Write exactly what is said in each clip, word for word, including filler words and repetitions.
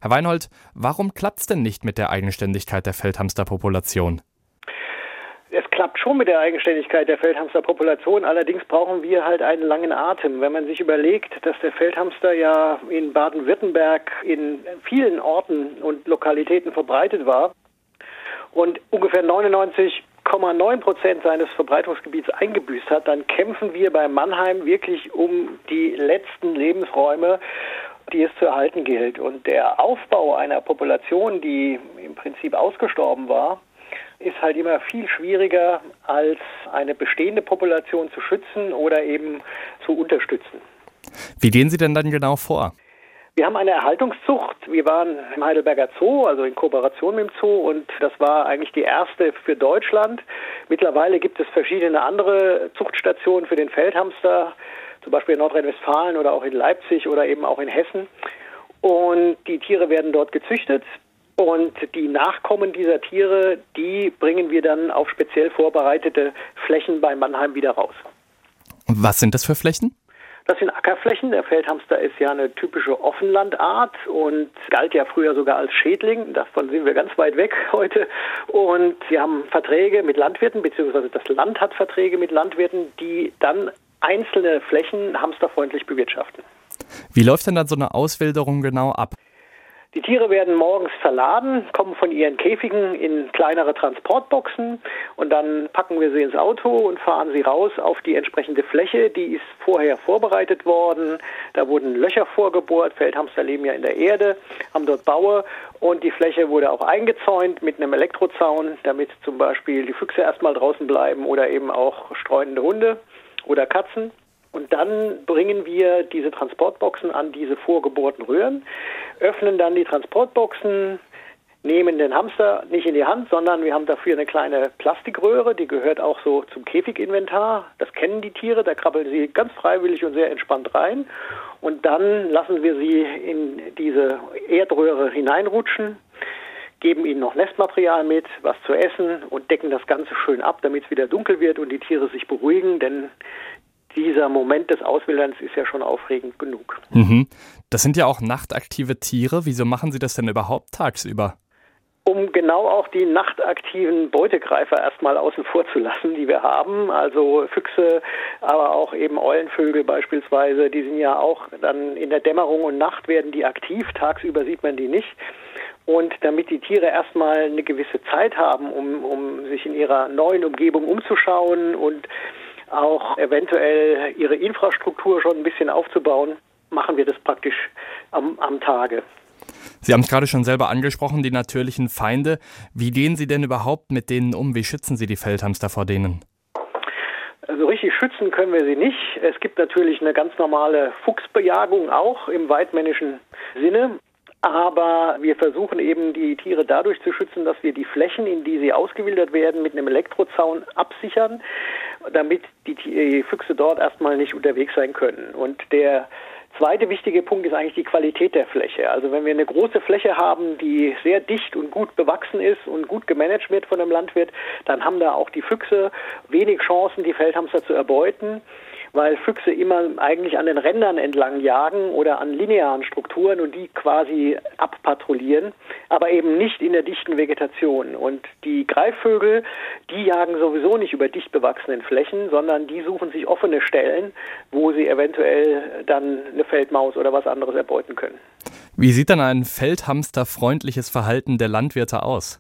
Herr Weinhold, warum klappt es denn nicht mit der Eigenständigkeit der Feldhamsterpopulation? Es klappt schon mit der Eigenständigkeit der Feldhamsterpopulation, allerdings brauchen wir halt einen langen Atem. Wenn man sich überlegt, dass der Feldhamster ja in Baden-Württemberg in vielen Orten und Lokalitäten verbreitet war und ungefähr neunundneunzig Komma neun Prozent seines Verbreitungsgebiets eingebüßt hat, dann kämpfen wir bei Mannheim wirklich um die letzten Lebensräume, die es zu erhalten gilt. Und der Aufbau einer Population, die im Prinzip ausgestorben war, ist halt immer viel schwieriger, als eine bestehende Population zu schützen oder eben zu unterstützen. Wie gehen Sie denn dann genau vor? Wir haben eine Erhaltungszucht. Wir waren im Heidelberger Zoo, also in Kooperation mit dem Zoo, und das war eigentlich die erste für Deutschland. Mittlerweile gibt es verschiedene andere Zuchtstationen für den Feldhamster, zum Beispiel in Nordrhein-Westfalen oder auch in Leipzig oder eben auch in Hessen. Und die Tiere werden dort gezüchtet. Und die Nachkommen dieser Tiere, die bringen wir dann auf speziell vorbereitete Flächen bei Mannheim wieder raus. Und was sind das für Flächen? Das sind Ackerflächen. Der Feldhamster ist ja eine typische Offenlandart und galt ja früher sogar als Schädling. Davon sind wir ganz weit weg heute. Und wir haben Verträge mit Landwirten, beziehungsweise das Land hat Verträge mit Landwirten, die dann einzelne Flächen hamsterfreundlich bewirtschaften. Wie läuft denn dann so eine Auswilderung genau ab? Die Tiere werden morgens verladen, kommen von ihren Käfigen in kleinere Transportboxen und dann packen wir sie ins Auto und fahren sie raus auf die entsprechende Fläche. Die ist vorher vorbereitet worden, da wurden Löcher vorgebohrt, Feldhamster leben ja in der Erde, haben dort Baue und die Fläche wurde auch eingezäunt mit einem Elektrozaun, damit zum Beispiel die Füchse erstmal draußen bleiben oder eben auch streunende Hunde oder Katzen. Und dann bringen wir diese Transportboxen an diese vorgebohrten Röhren, öffnen dann die Transportboxen, nehmen den Hamster nicht in die Hand, sondern wir haben dafür eine kleine Plastikröhre, die gehört auch so zum Käfiginventar. Das kennen die Tiere, da krabbeln sie ganz freiwillig und sehr entspannt rein. Und dann lassen wir sie in diese Erdröhre hineinrutschen, geben ihnen noch Nestmaterial mit, was zu essen und decken das Ganze schön ab, damit es wieder dunkel wird und die Tiere sich beruhigen, denn dieser Moment des Auswilderns ist ja schon aufregend genug. Mhm. Das sind ja auch nachtaktive Tiere. Wieso machen Sie das denn überhaupt tagsüber? Um genau auch die nachtaktiven Beutegreifer erstmal außen vor zu lassen, die wir haben. Also Füchse, aber auch eben Eulenvögel beispielsweise, die sind ja auch dann in der Dämmerung und Nacht werden die aktiv. Tagsüber sieht man die nicht. Und damit die Tiere erstmal eine gewisse Zeit haben, um, um sich in ihrer neuen Umgebung umzuschauen und auch eventuell ihre Infrastruktur schon ein bisschen aufzubauen, machen wir das praktisch am, am Tage. Sie haben es gerade schon selber angesprochen, die natürlichen Feinde. Wie gehen Sie denn überhaupt mit denen um? Wie schützen Sie die Feldhamster vor denen? Also richtig schützen können wir sie nicht. Es gibt natürlich eine ganz normale Fuchsbejagung auch im weidmännischen Sinne. Aber wir versuchen eben, die Tiere dadurch zu schützen, dass wir die Flächen, in die sie ausgewildert werden, mit einem Elektrozaun absichern, damit die Füchse dort erstmal nicht unterwegs sein können. Und der zweite wichtige Punkt ist eigentlich die Qualität der Fläche. Also wenn wir eine große Fläche haben, die sehr dicht und gut bewachsen ist und gut gemanagt wird von einem Landwirt, dann haben da auch die Füchse wenig Chancen, die Feldhamster zu erbeuten, weil Füchse immer eigentlich an den Rändern entlang jagen oder an linearen Strukturen und die quasi abpatrouillieren, aber eben nicht in der dichten Vegetation. Und die Greifvögel, die jagen sowieso nicht über dicht bewachsenen Flächen, sondern die suchen sich offene Stellen, wo sie eventuell dann eine Feldmaus oder was anderes erbeuten können. Wie sieht dann ein feldhamsterfreundliches Verhalten der Landwirte aus?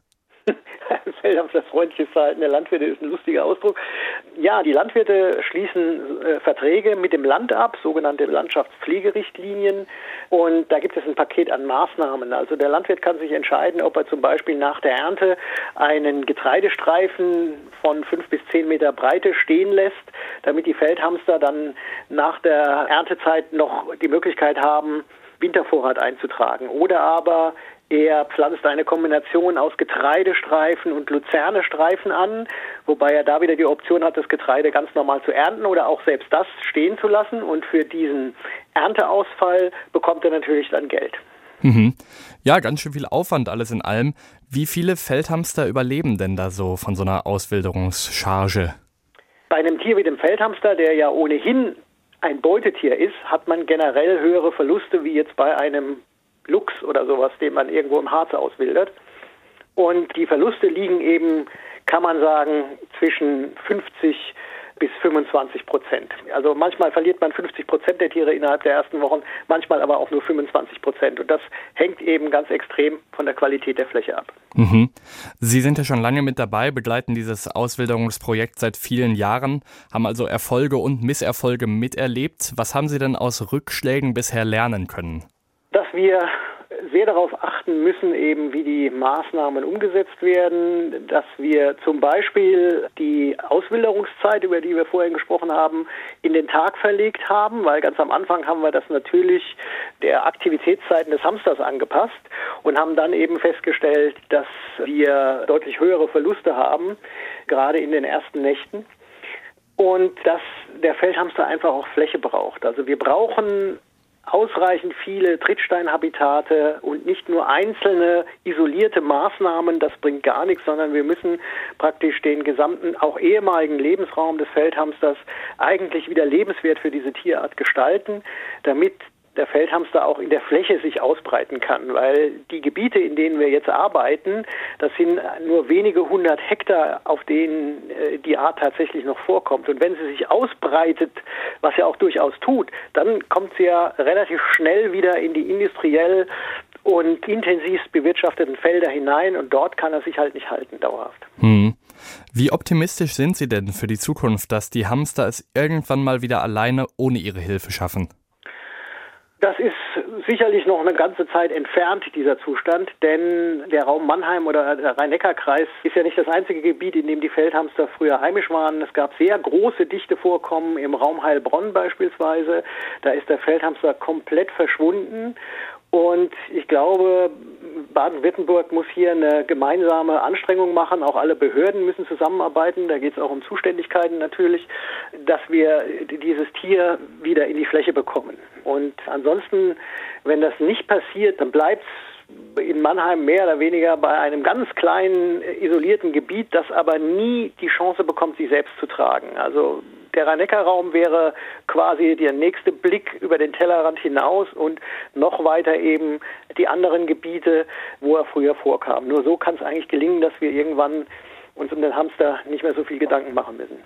Feldhamsterfreundliches Verhalten der Landwirte ist ein lustiger Ausdruck. Ja, die Landwirte schließen äh, Verträge mit dem Land ab, sogenannte Landschaftspflegerichtlinien. Und da gibt es ein Paket an Maßnahmen. Also der Landwirt kann sich entscheiden, ob er zum Beispiel nach der Ernte einen Getreidestreifen von fünf bis zehn Meter Breite stehen lässt, damit die Feldhamster dann nach der Erntezeit noch die Möglichkeit haben, Wintervorrat einzutragen. Oder aber er pflanzt eine Kombination aus Getreidestreifen und Luzernestreifen an, wobei er da wieder die Option hat, das Getreide ganz normal zu ernten oder auch selbst das stehen zu lassen. Und für diesen Ernteausfall bekommt er natürlich dann Geld. Mhm. Ja, ganz schön viel Aufwand alles in allem. Wie viele Feldhamster überleben denn da so von so einer Auswilderungscharge? Bei einem Tier wie dem Feldhamster, der ja ohnehin ein Beutetier ist, hat man generell höhere Verluste wie jetzt bei einem Luchs oder sowas, den man irgendwo im Harz auswildert. Und die Verluste liegen eben, kann man sagen, zwischen fünfzig bis fünfundzwanzig Prozent. Also manchmal verliert man fünfzig Prozent der Tiere innerhalb der ersten Wochen, manchmal aber auch nur fünfundzwanzig Prozent. Und das hängt eben ganz extrem von der Qualität der Fläche ab. Mhm. Sie sind ja schon lange mit dabei, begleiten dieses Auswilderungsprojekt seit vielen Jahren, haben also Erfolge und Misserfolge miterlebt. Was haben Sie denn aus Rückschlägen bisher lernen können? Dass wir sehr darauf achten müssen, eben wie die Maßnahmen umgesetzt werden, dass wir zum Beispiel die Auswilderungszeit, über die wir vorhin gesprochen haben, in den Tag verlegt haben, weil ganz am Anfang haben wir das natürlich der Aktivitätszeiten des Hamsters angepasst und haben dann eben festgestellt, dass wir deutlich höhere Verluste haben, gerade in den ersten Nächten. Und dass der Feldhamster einfach auch Fläche braucht. Also wir brauchen ausreichend viele Trittsteinhabitate und nicht nur einzelne isolierte Maßnahmen, das bringt gar nichts, sondern wir müssen praktisch den gesamten, auch ehemaligen Lebensraum des Feldhamsters eigentlich wieder lebenswert für diese Tierart gestalten, damit der Feldhamster auch in der Fläche sich ausbreiten kann, weil die Gebiete, in denen wir jetzt arbeiten, das sind nur wenige hundert Hektar, auf denen äh, die Art tatsächlich noch vorkommt. Und wenn sie sich ausbreitet, was ja auch durchaus tut, dann kommt sie ja relativ schnell wieder in die industriell und intensivst bewirtschafteten Felder hinein und dort kann er sich halt nicht halten dauerhaft. Hm. Wie optimistisch sind Sie denn für die Zukunft, dass die Hamster es irgendwann mal wieder alleine ohne Ihre Hilfe schaffen? Das ist sicherlich noch eine ganze Zeit entfernt, dieser Zustand, denn der Raum Mannheim oder der Rhein-Neckar-Kreis ist ja nicht das einzige Gebiet, in dem die Feldhamster früher heimisch waren. Es gab sehr große Dichtevorkommen im Raum Heilbronn beispielsweise. Da ist der Feldhamster komplett verschwunden. Und ich glaube, Baden-Württemberg muss hier eine gemeinsame Anstrengung machen. Auch alle Behörden müssen zusammenarbeiten. Da geht es auch um Zuständigkeiten natürlich, dass wir dieses Tier wieder in die Fläche bekommen. Und ansonsten, wenn das nicht passiert, dann bleibt es in Mannheim mehr oder weniger bei einem ganz kleinen, isolierten Gebiet, das aber nie die Chance bekommt, sich selbst zu tragen. Also der Rhein-Neckar-Raum wäre quasi der nächste Blick über den Tellerrand hinaus und noch weiter eben die anderen Gebiete, wo er früher vorkam. Nur so kann es eigentlich gelingen, dass wir irgendwann uns um den Hamster nicht mehr so viel Gedanken machen müssen.